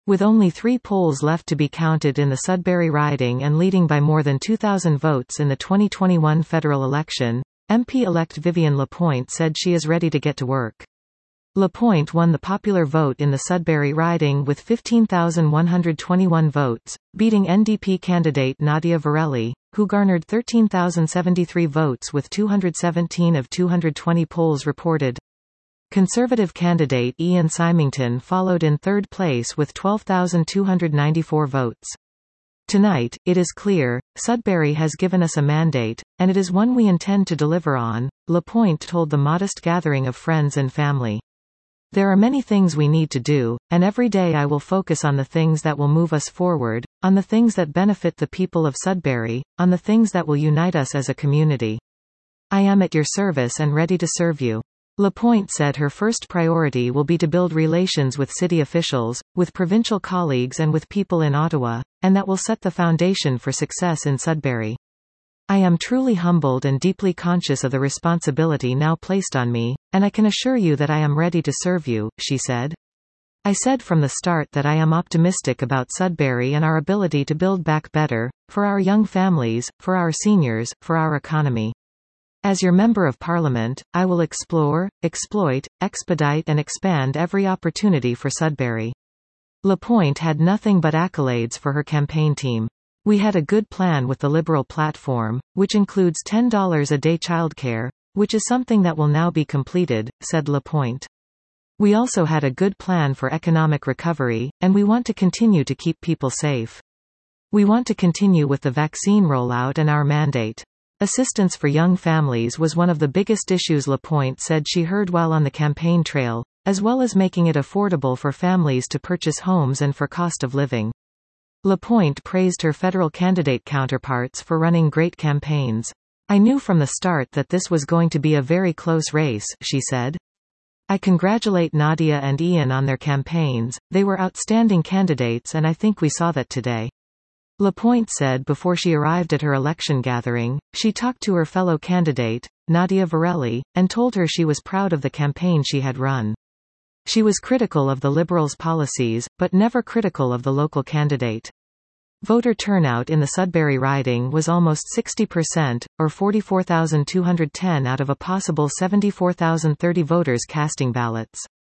With only 3 polls left to be counted in the Sudbury riding and leading by more than 2,000 votes in the 2021 federal election, MP-elect Vivian LaPointe said she is ready to get to work. LaPointe won the popular vote in the Sudbury riding with 15,121 votes, beating NDP candidate Nadia Varelli, who garnered 13,073 votes with 217 of 220 polls reported. Conservative candidate Ian Symington followed in third place with 12,294 votes. Tonight, it is clear, Sudbury has given us a mandate, and it is one we intend to deliver on, LaPointe told the modest gathering of friends and family. There are many things we need to do, and every day I will focus on the things that will move us forward, on the things that benefit the people of Sudbury, on the things that will unite us as a community. I am at your service and ready to serve you. LaPointe said her first priority will be to build relations with city officials, with provincial colleagues and with people in Ottawa, and that will set the foundation for success in Sudbury. I am truly humbled and deeply conscious of the responsibility now placed on me, and I can assure you that I am ready to serve you, she said. I said from the start that I am optimistic about Sudbury and our ability to build back better, for our young families, for our seniors, for our economy. As your Member of Parliament, I will explore, exploit, expedite and expand every opportunity for Sudbury. LaPointe had nothing but accolades for her campaign team. We had a good plan with the Liberal platform, which includes $10 a day childcare, which is something that will now be completed, said LaPointe. We also had a good plan for economic recovery, and we want to continue to keep people safe. We want to continue with the vaccine rollout and our mandate. Assistance for young families was one of the biggest issues LaPointe said she heard while on the campaign trail, as well as making it affordable for families to purchase homes and for cost of living. LaPointe praised her federal candidate counterparts for running great campaigns. I knew from the start that this was going to be a very close race, she said. I congratulate Nadia and Ian on their campaigns, they were outstanding candidates and I think we saw that today. LaPointe said before she arrived at her election gathering, she talked to her fellow candidate, Nadia Varelli, and told her she was proud of the campaign she had run. She was critical of the Liberals' policies, but never critical of the local candidate. Voter turnout in the Sudbury riding was almost 60%, or 44,210 out of a possible 74,030 voters casting ballots.